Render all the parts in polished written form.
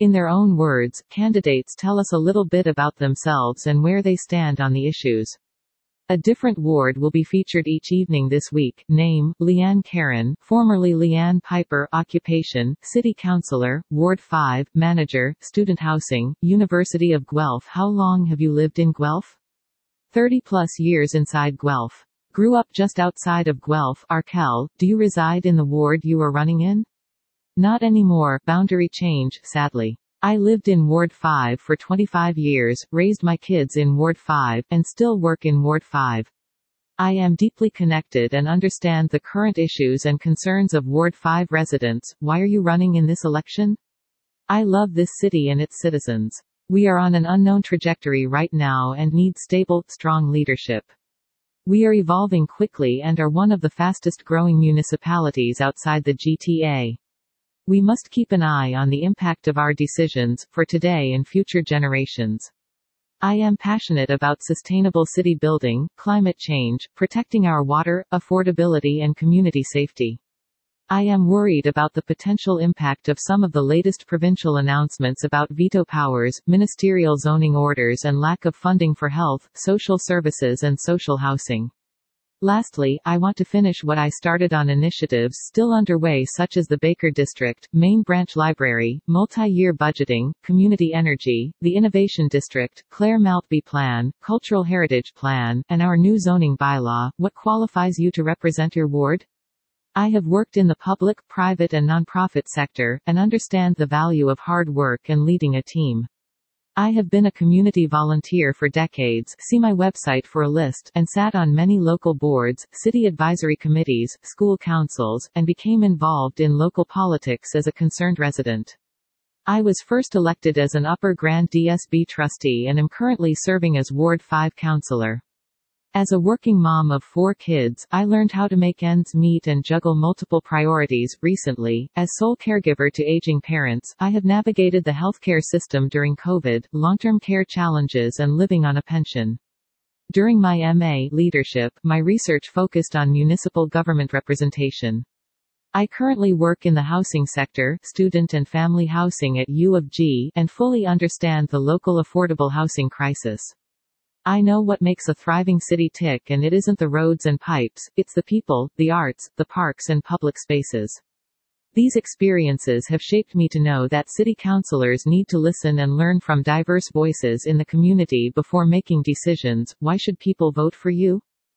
In their own words, candidates tell us a little bit about themselves and where they stand on the issues. A different ward will be featured each evening this week. Name: Leanne Karen, formerly Leanne Piper. Occupation: City Councilor, Ward 5, Manager, Student Housing, University of Guelph. How long have you lived in Guelph? 30 plus years inside Guelph. Grew up just outside of Guelph, Arkell. Do you reside in the ward you are running in? Not anymore. Boundary change, sadly. I lived in Ward 5 for 25 years, raised my kids in Ward 5, and still work in Ward 5. I am deeply connected and understand the current issues and concerns of Ward 5 residents. Why are you running in this election? I love this city and its citizens. We are on an unknown trajectory right now and need stable, strong leadership. We are evolving quickly and are one of the fastest growing municipalities outside the GTA. We must keep an eye on the impact of our decisions, for today and future generations. I am passionate about sustainable city building, climate change, protecting our water, affordability and community safety. I am worried about the potential impact of some of the latest provincial announcements about veto powers, ministerial zoning orders and lack of funding for health, social services and social housing. Lastly, I want to finish what I started on initiatives still underway such as the Baker District, Main Branch Library, multi-year budgeting, community energy, the Innovation District, Claire Maltby Plan, Cultural Heritage Plan, and our new zoning bylaw. What qualifies you to represent your ward? I have worked in the public, private and nonprofit sector, and understand the value of hard work and leading a team. I have been a community volunteer for decades, see my website for a list, and sat on many local boards, city advisory committees, school councils, and became involved in local politics as a concerned resident. I was first elected as an Upper Grand DSB trustee and am currently serving as Ward 5 councillor. As a working mom of 4 kids, I learned how to make ends meet and juggle multiple priorities. Recently, as sole caregiver to aging parents, I have navigated the healthcare system during COVID, long-term care challenges and living on a pension. During my MA leadership, my research focused on municipal government representation. I currently work in the housing sector, student and family housing at U of G, and fully understand the local affordable housing crisis. I know what makes a thriving city tick, and it isn't the roads and pipes, it's the people, the arts, the parks and public spaces. These experiences have shaped me to know that city councillors need to listen and learn from diverse voices in the community before making decisions. Why should people vote for you?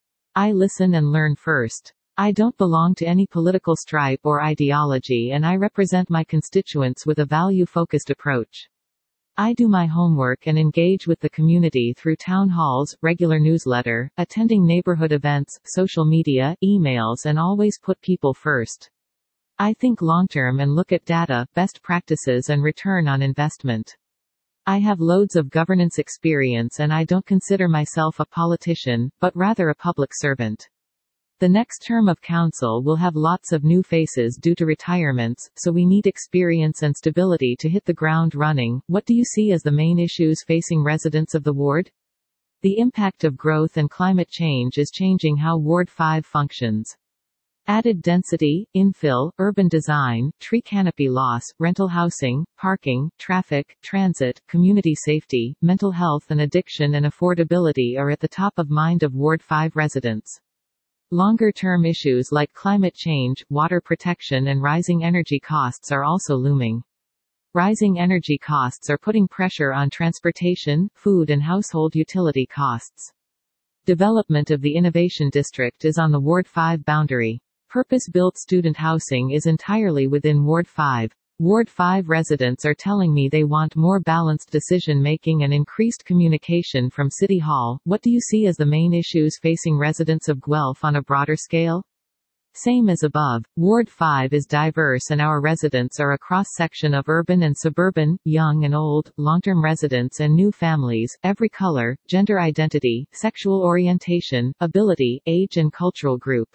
I listen and learn first. I don't belong to any political stripe or ideology, and I represent my constituents with a value-focused approach. I do my homework and engage with the community through town halls, regular newsletter, attending neighborhood events, social media, emails, and always put people first. I think long-term and look at data, best practices and return on investment. I have loads of governance experience and I don't consider myself a politician, but rather a public servant. The next term of council will have lots of new faces due to retirements, so we need experience and stability to hit the ground running. What do you see as the main issues facing residents of the ward? The impact of growth and climate change is changing how Ward 5 functions. Added density, infill, urban design, tree canopy loss, rental housing, parking, traffic, transit, community safety, mental health and addiction and affordability are at the top of mind of Ward 5 residents. Longer-term issues like climate change, water protection and rising energy costs are also looming. Rising energy costs are putting pressure on transportation, food and household utility costs. Development of the Innovation District is on the Ward 5 boundary. Purpose-built student housing is entirely within Ward 5. Ward 5 residents are telling me they want more balanced decision-making and increased communication from City Hall. What do you see as the main issues facing residents of Guelph on a broader scale? Same as above, Ward 5 is diverse and our residents are a cross-section of urban and suburban, young and old, long-term residents and new families, every color, gender identity, sexual orientation, ability, age and cultural group.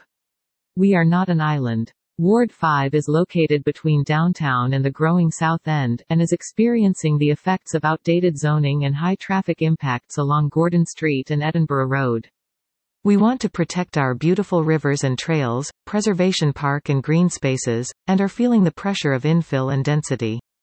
We are not an island. Ward 5 is located between downtown and the growing South End, and is experiencing the effects of outdated zoning and high traffic impacts along Gordon Street and Edinburgh Road. We want to protect our beautiful rivers and trails, preservation park and green spaces, and are feeling the pressure of infill and density.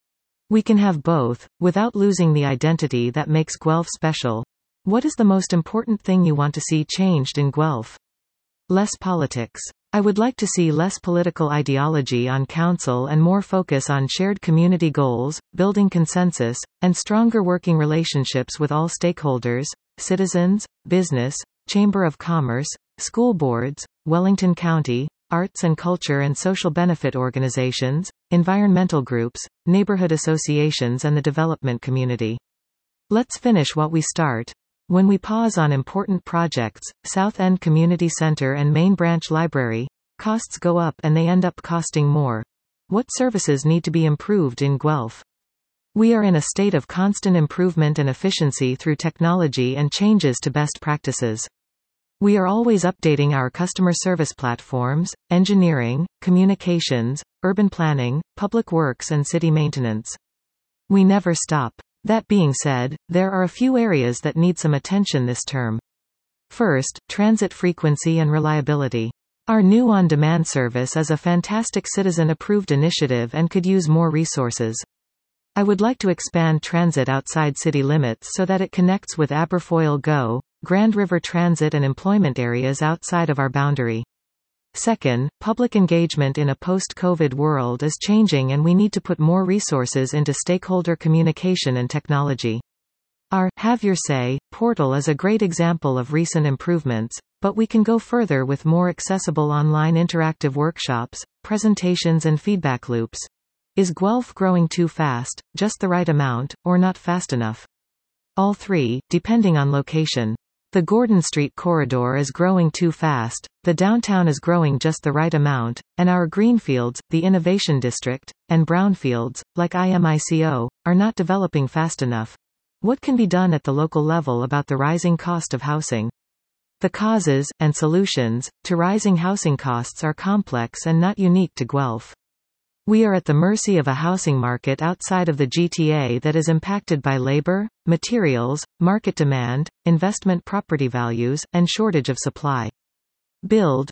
We can have both, without losing the identity that makes Guelph special. What is the most important thing you want to see changed in Guelph? Less politics. I would like to see less political ideology on council and more focus on shared community goals, building consensus, and stronger working relationships with all stakeholders, citizens, business, Chamber of Commerce, school boards, Wellington County, arts and culture and social benefit organizations, environmental groups, neighborhood associations and the development community. Let's finish what we start. When we pause on important projects, South End Community Center and Main Branch Library, costs go up and they end up costing more. What services need to be improved in Guelph? We are in a state of constant improvement and efficiency through technology and changes to best practices. We are always updating our customer service platforms, engineering, communications, urban planning, public works and city maintenance. We never stop. That being said, there are a few areas that need some attention this term. First, transit frequency and reliability. Our new on-demand service is a fantastic citizen-approved initiative and could use more resources. I would like to expand transit outside city limits so that it connects with Aberfoyle GO, Grand River Transit and employment areas outside of our boundary. Second, public engagement in a post-COVID world is changing and we need to put more resources into stakeholder communication and technology. Our Have Your Say portal is a great example of recent improvements, but we can go further with more accessible online interactive workshops, presentations and feedback loops. Is Guelph growing too fast, just the right amount, or not fast enough? All three, depending on location. The Gordon Street corridor is growing too fast, the downtown is growing just the right amount, and our greenfields, the Innovation District, and brownfields, like IMICO, are not developing fast enough. What can be done at the local level about the rising cost of housing? The causes, and solutions, to rising housing costs are complex and not unique to Guelph. We are at the mercy of a housing market outside of the GTA that is impacted by labor, materials, market demand, investment property values, and shortage of supply. Build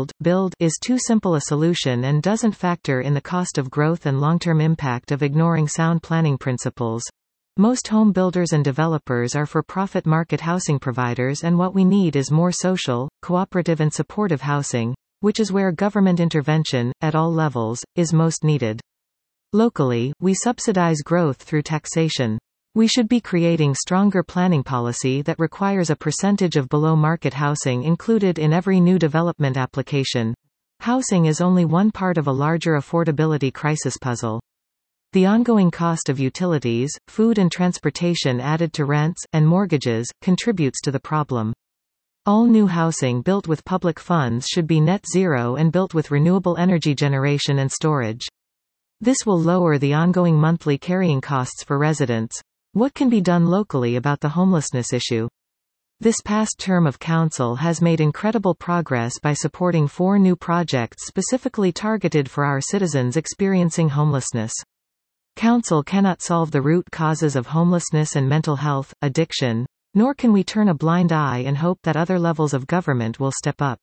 is too simple a solution and doesn't factor in the cost of growth and long-term impact of ignoring sound planning principles. Most home builders and developers are for-profit market housing providers, and what we need is more social, cooperative and supportive housing, which is where government intervention, at all levels, is most needed. Locally, we subsidize growth through taxation. We should be creating stronger planning policy that requires a percentage of below-market housing included in every new development application. Housing is only one part of a larger affordability crisis puzzle. The ongoing cost of utilities, food and transportation added to rents, and mortgages, contributes to the problem. All new housing built with public funds should be net zero and built with renewable energy generation and storage. This will lower the ongoing monthly carrying costs for residents. What can be done locally about the homelessness issue? This past term of council has made incredible progress by supporting 4 new projects specifically targeted for our citizens experiencing homelessness. Council cannot solve the root causes of homelessness and mental health, addiction, nor can we turn a blind eye and hope that other levels of government will step up.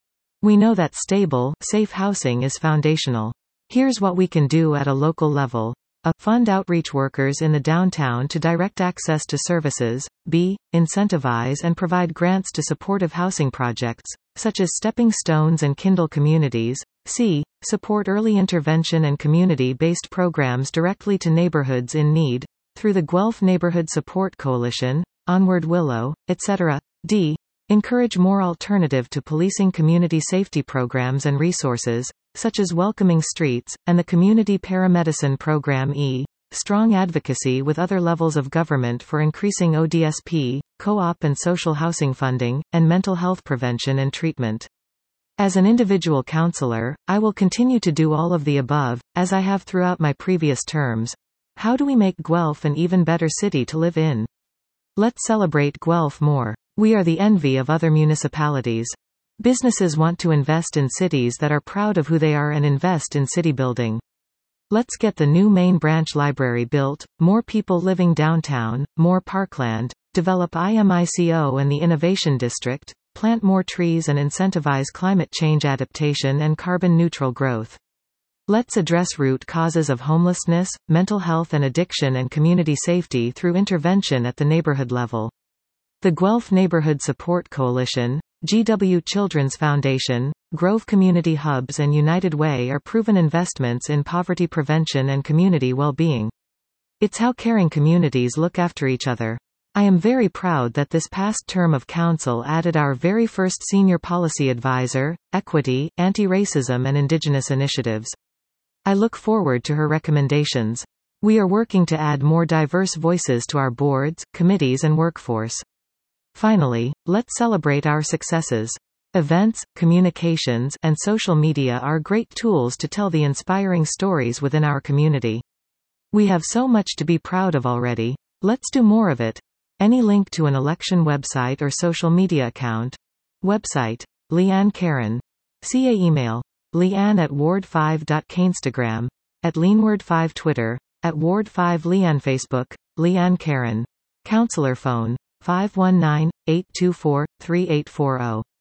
We know that stable, safe housing is foundational. Here's what we can do at a local level. A. Fund outreach workers in the downtown to direct access to services. B. Incentivize and provide grants to supportive housing projects, such as Stepping Stones and Kindle Communities. C. Support early intervention and community-based programs directly to neighborhoods in need, through the Guelph Neighborhood Support Coalition, Onward Willow, etc. D. Encourage more alternative to policing community safety programs and resources, such as Welcoming Streets, and the Community Paramedicine Program. E. Strong advocacy with other levels of government for increasing ODSP, co-op and social housing funding, and mental health prevention and treatment. As an individual councillor, I will continue to do all of the above, as I have throughout my previous terms. How do we make Guelph an even better city to live in? Let's celebrate Guelph more. We are the envy of other municipalities. Businesses want to invest in cities that are proud of who they are and invest in city building. Let's get the new main branch library built, more people living downtown, more parkland, develop IMICO and the Innovation District, plant more trees and incentivize climate change adaptation and carbon neutral growth. Let's address root causes of homelessness, mental health and addiction and community safety through intervention at the neighborhood level. The Guelph Neighborhood Support Coalition, GW Children's Foundation, Grove Community Hubs and United Way are proven investments in poverty prevention and community well-being. It's how caring communities look after each other. I am very proud that this past term of council added our very first senior policy advisor, equity, anti-racism and indigenous initiatives. I look forward to her recommendations. We are working to add more diverse voices to our boards, committees and workforce. Finally, let's celebrate our successes. Events, communications, and social media are great tools to tell the inspiring stories within our community. We have so much to be proud of already. Let's do more of it. Any link to an election website or social media account? Website: Leanne Karen. CA email: leanne@ward5.cainstagram, @leanward5 Twitter, @ward5leanne Facebook, Leanne Karen. Counselor phone: 519-824-3840.